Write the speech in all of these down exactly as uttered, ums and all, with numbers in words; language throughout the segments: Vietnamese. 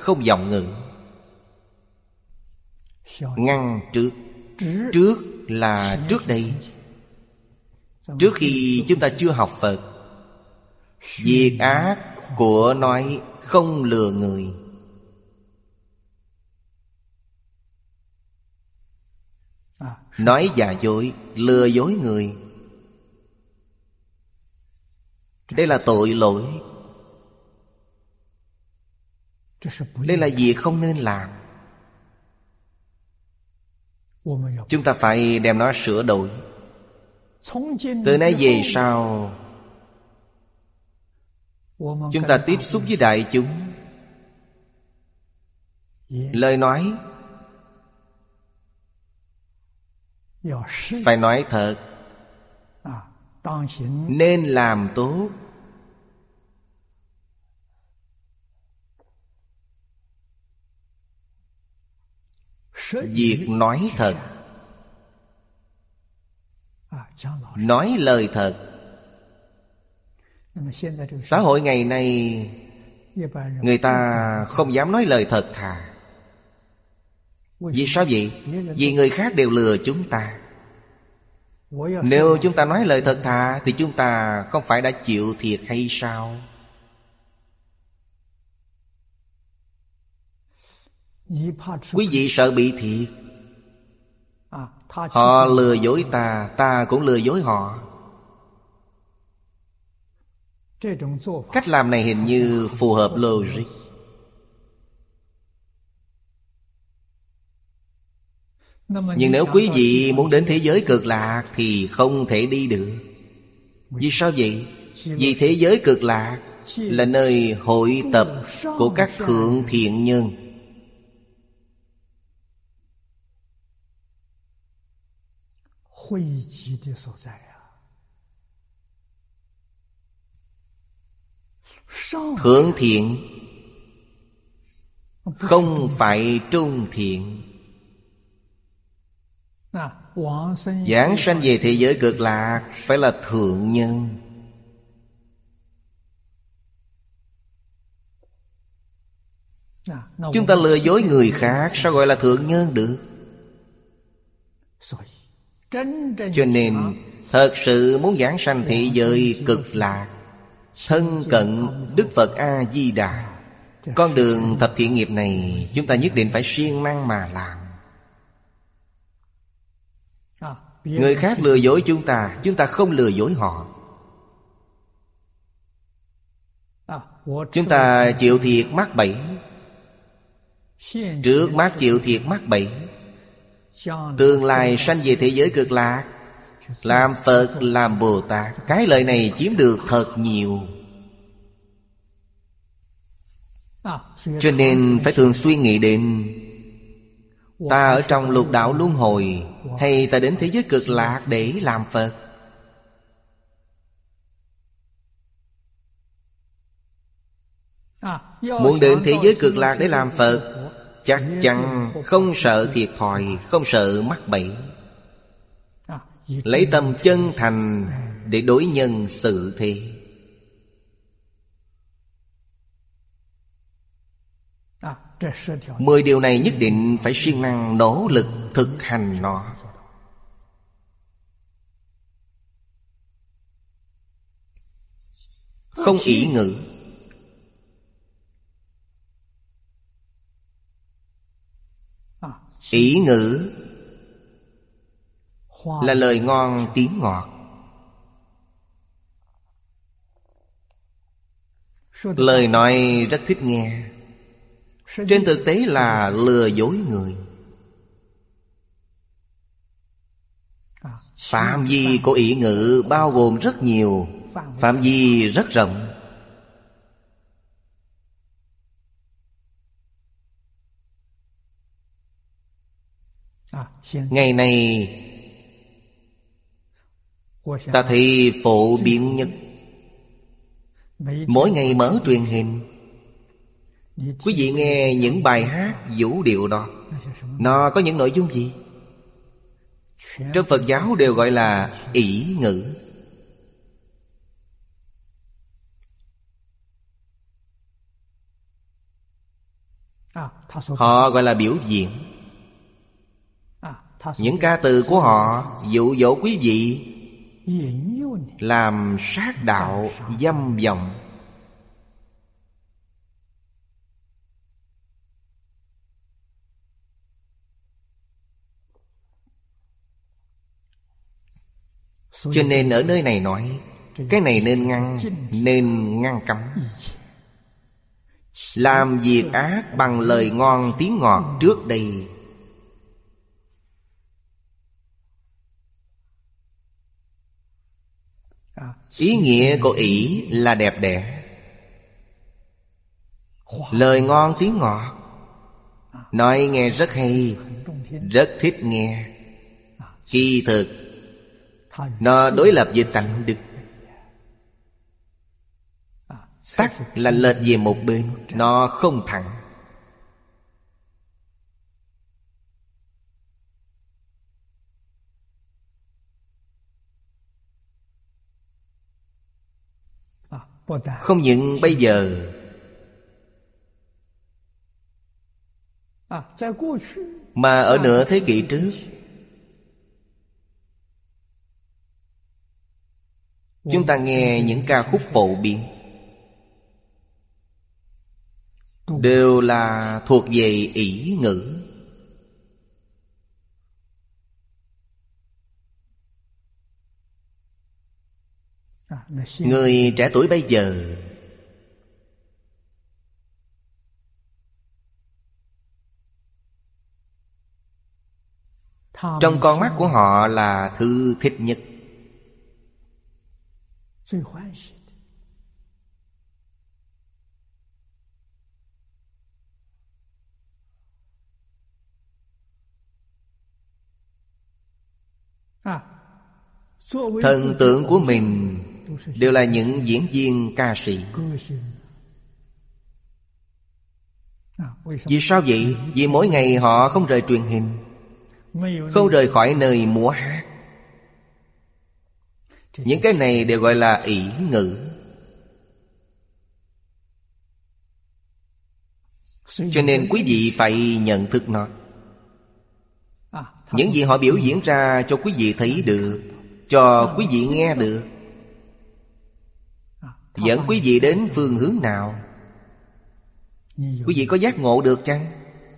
không vọng ngữ. Ngăn trước. Trước là trước đây. Trước khi chúng ta chưa học Phật, việc ác của nói không lừa người. Nói giả dối, lừa dối người, đây là tội lỗi. Đây là việc không nên làm. Chúng ta phải đem nó sửa đổi. Từ nay về sau, chúng ta tiếp xúc với đại chúng, lời nói phải nói thật, nên làm tốt. Việc nói thật, nói lời thật. Xã hội ngày nay, người ta không dám nói lời thật thà. Vì sao vậy? Vì người khác đều lừa chúng ta. Nếu chúng ta nói lời thật thà thì chúng ta không phải đã chịu thiệt hay sao? Quý vị sợ bị thiệt. Họ lừa dối ta, ta cũng lừa dối họ. Cách làm này hình như phù hợp logic. Nhưng nếu quý vị muốn đến thế giới cực lạc thì không thể đi được. Vì sao vậy? Vì thế giới cực lạc là nơi hội tập của các thượng thiện nhân. Thượng thiện không phải trung thiện. Giảng sanh về thế giới cực lạc phải là thượng nhân. Chúng ta lừa dối người khác, sao gọi là thượng nhân được? Cho nên thật sự muốn giảng sanh thế giới cực lạc, thân cận Đức Phật A-di-đà, con đường thập thiện nghiệp này chúng ta nhất định phải siêng năng mà làm. Người khác lừa dối chúng ta, chúng ta không lừa dối họ. Chúng ta chịu thiệt mắc bẫy. Trước mắt chịu thiệt mắc bẫy, tương lai sanh về thế giới cực lạc, làm Phật, làm Bồ Tát. Cái lợi này chiếm được thật nhiều. Cho nên phải thường xuyên nghĩ đến ta ở trong lục đạo luân hồi, hay ta đến thế giới cực lạc để làm Phật. Muốn đến thế giới cực lạc để làm Phật, chắc chắn không sợ thiệt thòi, không sợ mắc bẫy. Lấy tâm chân thành để đối nhân xử thế. Mười điều này nhất định phải siêng năng nỗ lực thực hành nó. Không ỷ ngữ. Ỷ ngữ là lời ngon tiếng ngọt. Lời nói rất thích nghe, trên thực tế là lừa dối người. Phạm vi của ỷ ngữ bao gồm rất nhiều, phạm vi rất rộng. Ngày nay ta thấy phổ biến nhất, mỗi ngày mở truyền hình, quý vị nghe những bài hát vũ điệu đó, nó có những nội dung gì? Trong Phật giáo đều gọi là ỷ ngữ. Họ gọi là biểu diễn. Những ca từ của họ dụ dỗ quý vị làm sát đạo dâm vọng. Cho nên ở nơi này nói cái này nên ngăn, nên ngăn cấm. Làm việc ác bằng lời ngon tiếng ngọt trước đây, ý nghĩa của ỷ là đẹp đẽ, lời ngon tiếng ngọt, nói nghe rất hay, rất thích nghe. Kỳ thực nó đối lập với tánh đức. Tắc là lệch về một bên, nó không thẳng. Không những bây giờ, mà ở nửa thế kỷ trước, chúng ta nghe những ca khúc phổ biến đều là thuộc về ỷ ngữ. Người trẻ tuổi bây giờ trong con mắt của họ là thứ thích nhất. Thần tượng của mình đều là những diễn viên ca sĩ. Vì sao vậy? Vì mỗi ngày họ không rời truyền hình, không rời khỏi nơi múa hát. Những cái này đều gọi là ỷ ngữ. Cho nên quý vị phải nhận thức nó. Những gì họ biểu diễn ra cho quý vị thấy được, cho quý vị nghe được, dẫn quý vị đến phương hướng nào? Quý vị có giác ngộ được chăng?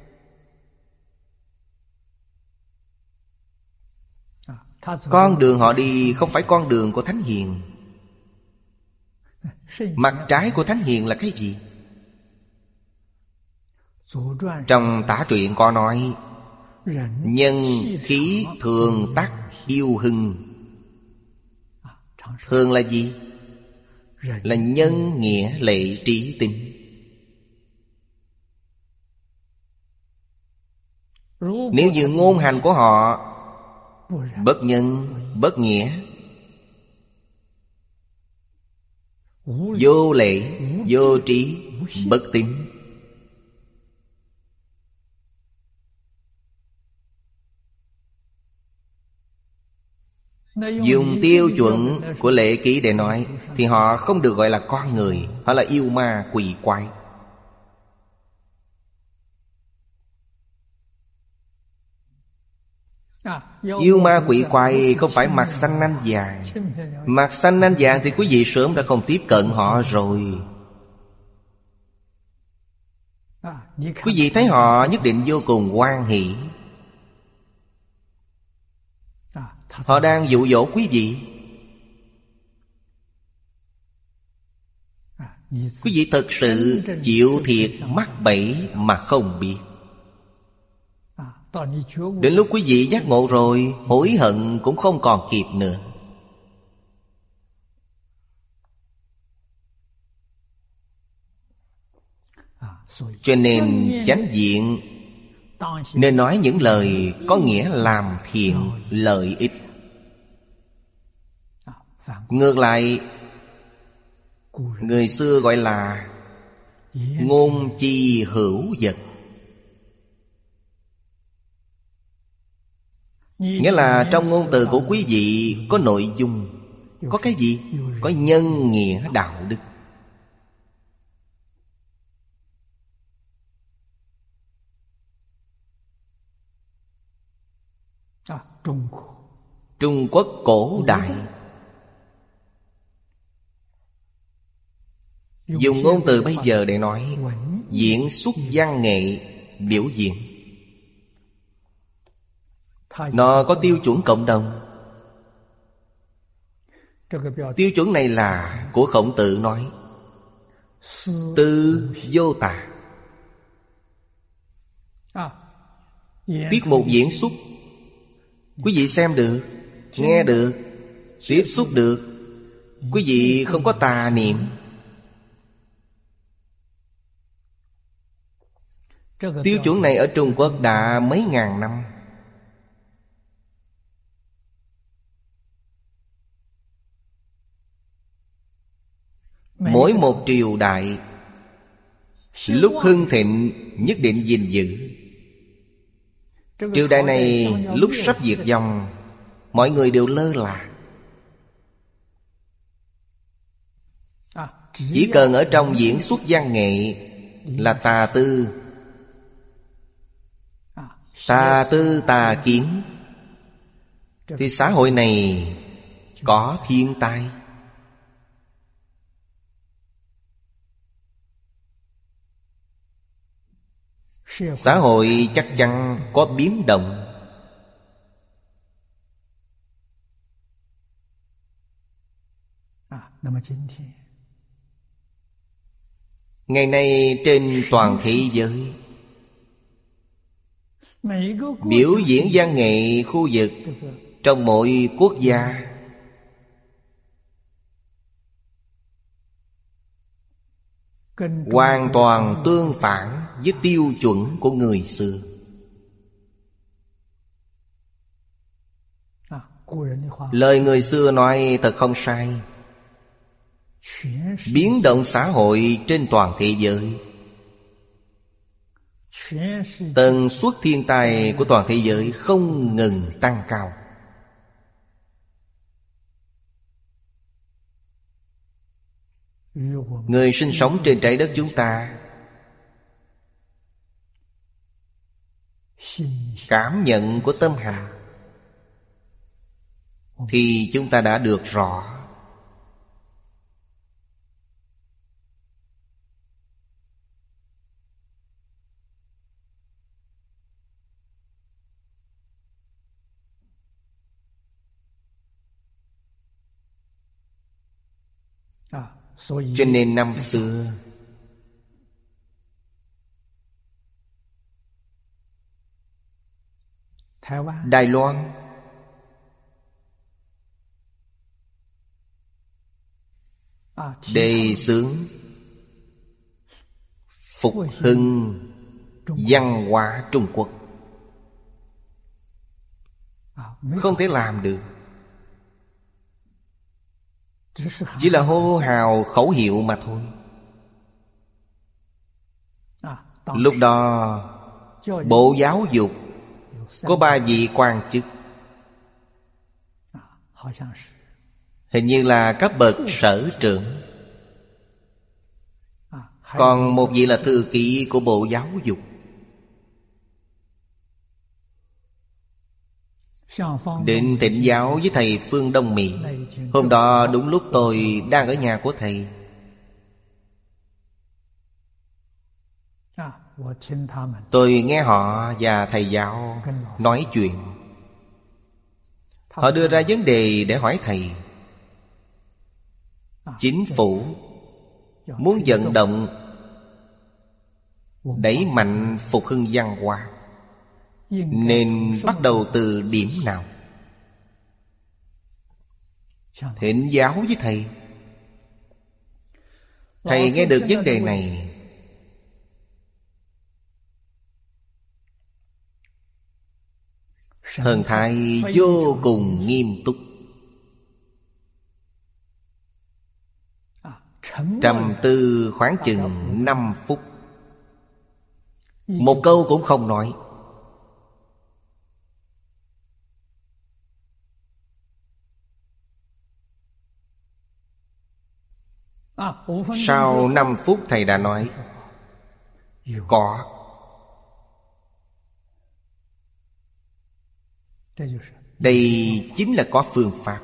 Con đường họ đi không phải con đường của Thánh Hiền. Mặt trái của Thánh Hiền là cái gì? Trong Tả Truyện có nói: nhân khí thường tắc yêu hưng. Thường là gì? Là nhân nghĩa lệ trí tinh. Nếu như ngôn hành của họ bất nhân, bất nghĩa, vô lệ, vô trí, bất tín, dùng tiêu chuẩn của lễ ký để nói, thì họ không được gọi là con người. Họ là yêu ma quỷ quái. Yêu ma quỷ quái không phải mặt xanh nanh vàng. Mặt xanh nanh vàng thì quý vị sớm đã không tiếp cận họ rồi. Quý vị thấy họ nhất định vô cùng hoan hỷ. Họ đang dụ dỗ quý vị. Quý vị thật sự chịu thiệt mắc bẫy mà không biết. Đến lúc quý vị giác ngộ rồi, hối hận cũng không còn kịp nữa. Cho nên chánh diện nên nói những lời có nghĩa làm thiện lợi ích. Ngược lại, người xưa gọi là ngôn chi hữu vật. Nghĩa là trong ngôn từ của quý vị có nội dung. Có cái gì? Có nhân nghĩa đạo đức. Trung Quốc cổ đại. Dùng ngôn từ bây giờ để nói, diễn xuất văn nghệ biểu diễn. Nó có tiêu chuẩn cộng đồng. Tiêu chuẩn này là của Khổng Tử nói, tư vô tà. Tiết mục diễn xuất, quý vị xem được, nghe được, tiếp xúc được, quý vị không có tà niệm. Tiêu chuẩn này ở Trung Quốc đã mấy ngàn năm. Mỗi một triều đại lúc hưng thịnh nhất định gìn giữ. Triều đại này lúc sắp diệt vong, mọi người đều lơ là. Chỉ cần ở trong diễn xuất văn nghệ là tà tư, tà tư tà kiến, thì xã hội này có thiên tai. Xã hội chắc chắn có biến động. Ngày nay trên toàn thế giới, biểu diễn văn nghệ khu vực trong mỗi quốc gia hoàn toàn tương phản với tiêu chuẩn của người xưa. Lời người xưa nói thật không sai. Biến động xã hội trên toàn thế giới, tần suất thiên tai của toàn thế giới không ngừng tăng cao. Người sinh sống trên trái đất chúng ta cảm nhận của tâm hành thì chúng ta đã được rõ. Cho nên năm xưa Đài Loan đề xướng phục hưng văn hóa Trung Quốc. Không thể làm được, chỉ là hô hào khẩu hiệu mà thôi. Lúc đó Bộ Giáo dục có ba vị quan chức, hình như là cấp bậc sở trưởng, còn một vị là thư ký của Bộ Giáo dục. Định thỉnh giáo với thầy Phương Đông Mỹ. Hôm đó đúng lúc tôi đang ở nhà của thầy. Tôi nghe họ và thầy giáo nói chuyện. Họ đưa ra vấn đề để hỏi thầy. Chính phủ muốn vận động đẩy mạnh phục hưng văn hóa, nên bắt đầu từ điểm nào? Thỉnh giáo với thầy. Thầy nghe được vấn đề này, thần thái vô cùng nghiêm túc, trầm tư khoảng chừng năm phút, một câu cũng không nói. Sau năm phút thầy đã nói có. Đây chính là có phương pháp.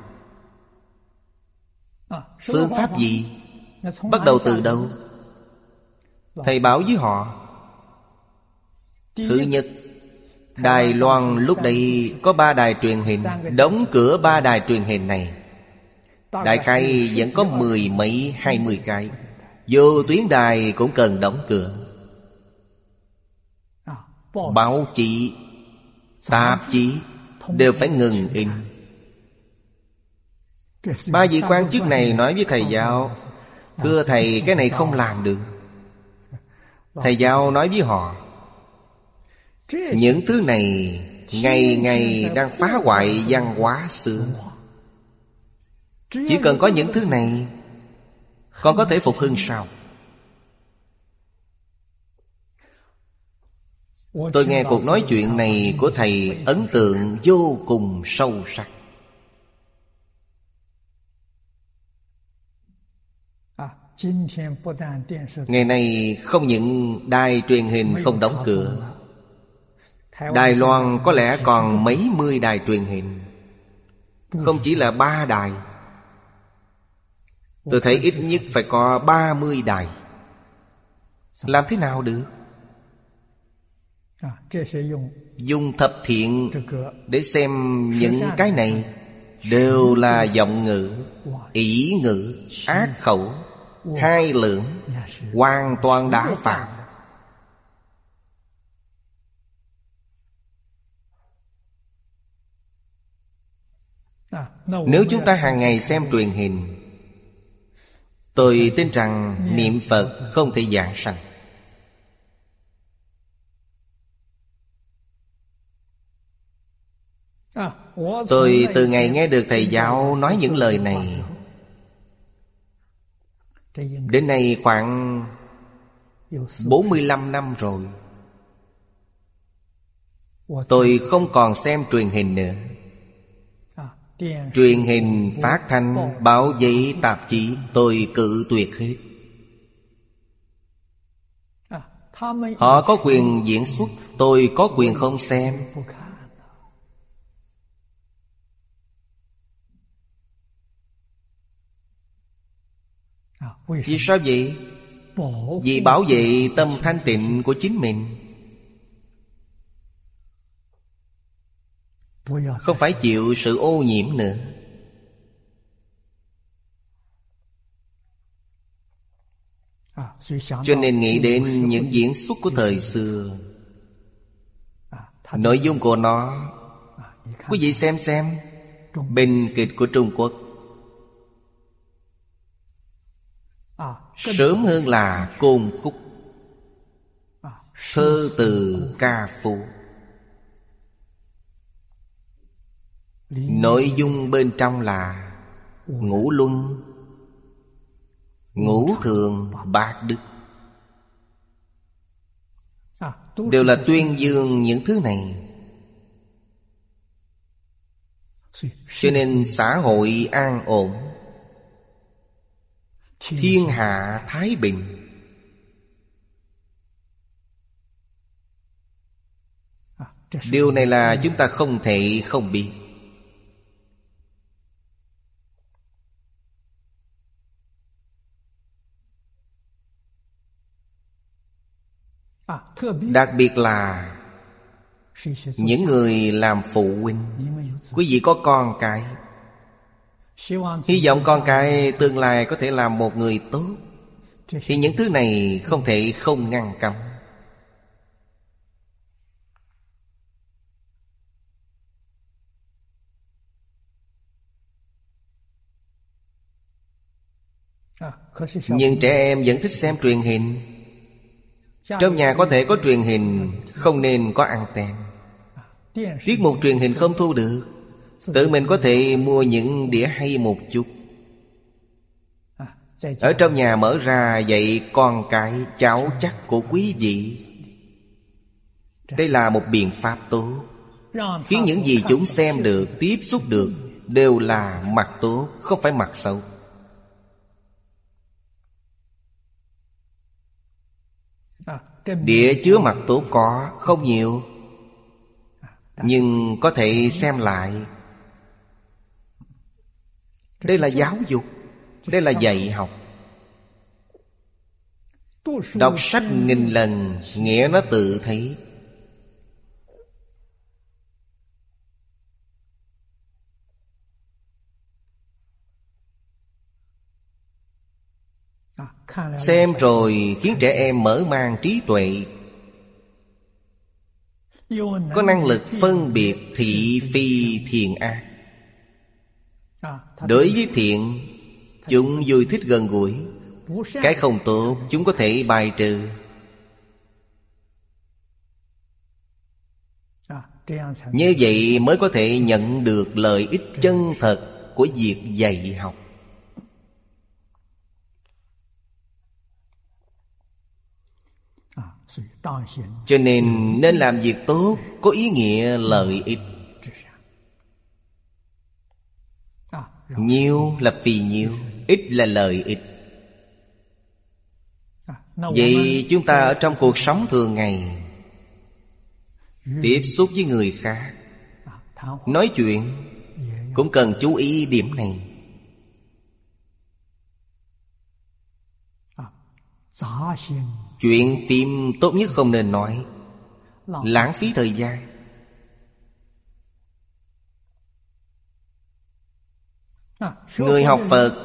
Phương pháp gì? Bắt đầu từ đâu? Thầy bảo với họ, thứ nhất, Đài Loan lúc đây có ba đài truyền hình. Đóng cửa ba đài truyền hình này, đại khái vẫn có mười mấy hai mươi cái. Vô tuyến đài cũng cần đóng cửa. Báo chí, tạp chí đều phải ngừng in. Ba vị quan chức này nói với thầy giáo, thưa thầy, cái này không làm được. Thầy giáo nói với họ, những thứ này ngày ngày đang phá hoại văn hóa xưa. Chỉ cần có những thứ này, còn có thể phục hưng sao? Tôi nghe cuộc nói chuyện này của thầy ấn tượng vô cùng sâu sắc. Ngày nay không những đài truyền hình không đóng cửa, Đài Loan có lẽ còn mấy mươi đài truyền hình, không chỉ là ba đài. Tôi thấy ít nhất phải có ba mươi đài. Làm thế nào được? Dùng thập thiện để xem những cái này đều là vọng ngữ, ỷ ngữ, ác khẩu, hai lưỡng, hoàn toàn đã phạm. Nếu chúng ta hàng ngày xem truyền hình, tôi tin rằng niệm Phật không thể giảng sanh. Tôi từ ngày nghe được thầy giáo nói những lời này đến nay khoảng bốn mươi lăm năm rồi, tôi không còn xem truyền hình nữa. Truyền hình, phát thanh, báo giấy, tạp chí tôi cự tuyệt hết. Họ có quyền diễn xuất, tôi có quyền không xem. Vì sao vậy? Vì bảo vệ tâm thanh tịnh của chính mình, không phải chịu sự ô nhiễm nữa. Cho nên nghĩ đến những diễn xuất của thời xưa, nội dung của nó, quý vị xem xem bình kịch của Trung Quốc, sớm hơn là côn khúc, thơ từ, ca phú. Nội dung bên trong là ngũ luân, ngũ thường, bát đức, đều là tuyên dương những thứ này. Cho nên xã hội an ổn, thiên hạ thái bình. Điều này là chúng ta không thể không biết. Đặc biệt là những người làm phụ huynh. Quý vị có con cái, hy vọng con cái tương lai có thể làm một người tốt, thì những thứ này không thể không ngăn cấm. Nhưng trẻ em vẫn thích xem truyền hình. Trong nhà có thể có truyền hình, không nên có anten. Tiết mục truyền hình không thu được, tự mình có thể mua những đĩa hay một chút, ở trong nhà mở ra dạy con cái cháu chắc của quý vị. Đây là một biện pháp tốt, khiến những gì chúng xem được, tiếp xúc được đều là mặt tốt, không phải mặt xấu. Đĩa chứa mặt tốt có không nhiều, nhưng có thể xem lại. Đây là giáo dục, đây là dạy học. Đọc sách nghìn lần, nghĩa nó tự thấy. Xem rồi khiến trẻ em mở mang trí tuệ, có năng lực phân biệt thị phi thiện ác. Đối với thiện, chúng vui thích gần gũi. Cái không tốt, chúng có thể bài trừ. Như vậy mới có thể nhận được lợi ích chân thật của việc dạy học. Cho nên nên làm việc tốt, có ý nghĩa lợi ích. Nhiều là vì nhiều, ít là lợi ích. Vậy chúng ta ở trong cuộc sống thường ngày, tiếp xúc với người khác, nói chuyện cũng cần chú ý điểm này. Chuyện phim tốt nhất không nên nói, lãng phí thời gian. Người học Phật,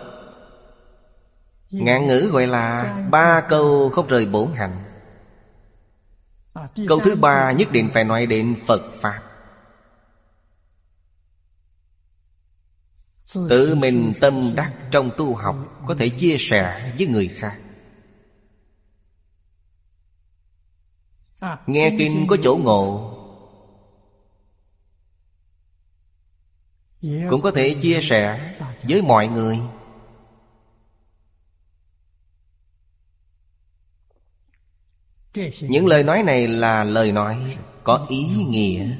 ngạn ngữ gọi là ba câu không rời bổn hạnh. Câu thứ ba nhất định phải nói đến Phật Pháp. Tự mình tâm đắc trong tu học, có thể chia sẻ với người khác. Nghe kinh có chỗ ngộ, cũng có thể chia sẻ với mọi người. Những lời nói này là lời nói có ý nghĩa.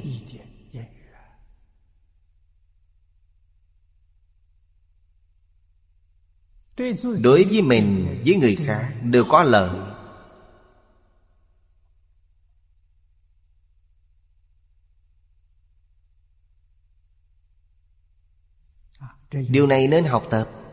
Đối với mình, với người khác đều có lợi. Điều này nên học tập.